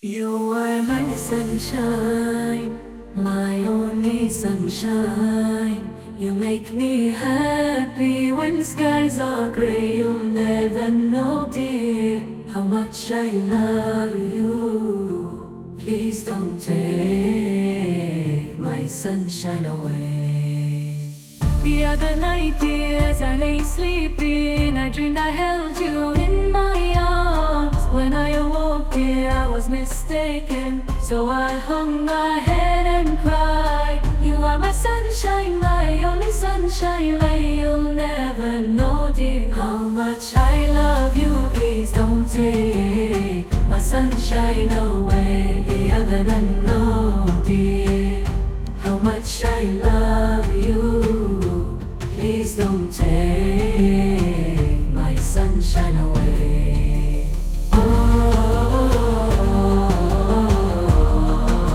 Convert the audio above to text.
You are my sunshine, my only sunshine. You make me happy when skies are gray. You'll never know, dear, how much I love you. Please don't take my sunshine away. The other night, dear, as I lay sleeping, I dreamed I held you in my arms. When I awoke, dear, I was mistaken, so I hung my head and cried. You are my sunshine, my only sunshine, you'll never know, dear, how much I love you. Please don't take my sunshine away. The other than know, dear, how much I love you. Please don't take